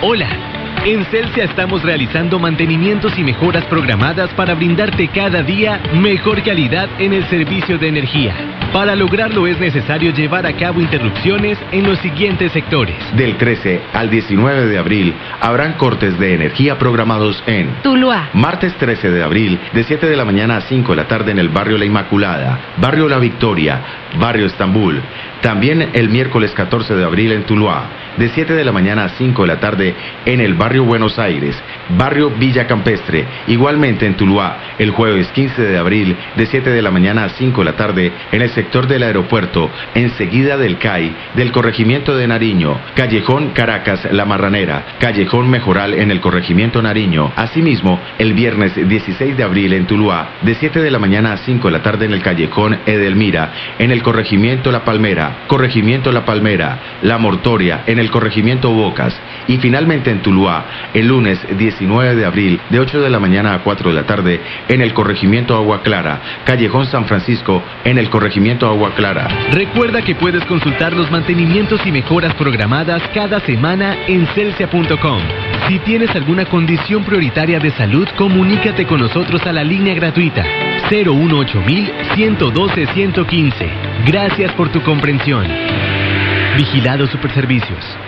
Hola, en Celsia estamos realizando mantenimientos y mejoras programadas para brindarte cada día mejor calidad en el servicio de energía. Para lograrlo es necesario llevar a cabo interrupciones en los siguientes sectores. Del 13 al 19 de abril habrán cortes de energía programados en Tuluá. Martes 13 de abril, de 7 de la mañana a 5 de la tarde en el barrio La Inmaculada, barrio La Victoria, barrio Estambul. También el miércoles 14 de abril en Tuluá, de 7 de la mañana a 5 de la tarde en el barrio Buenos Aires, barrio Villa Campestre. Igualmente en Tuluá, el jueves 15 de abril, de 7 de la mañana a 5 de la tarde en el sector del aeropuerto, enseguida del CAI, del corregimiento de Nariño, Callejón Caracas La Marranera, Callejón Mejoral en el corregimiento Nariño. Asimismo, el viernes 16 de abril en Tuluá, de 7 de la mañana a 5 de la tarde en el Callejón Edelmira, en el corregimiento La Palmera, corregimiento La Palmera, La Mortoria, en el corregimiento Bocas. Y finalmente en Tuluá, el lunes 19 de abril, de 8 de la mañana a 4 de la tarde, en el corregimiento Agua Clara, Callejón San Francisco, en el corregimiento Agua Clara. Recuerda que puedes consultar los mantenimientos y mejoras programadas cada semana en celsia.com. Si tienes alguna condición prioritaria de salud, comunícate con nosotros a la línea gratuita 018-112-115. Gracias por tu comprensión. Vigilado Superservicios.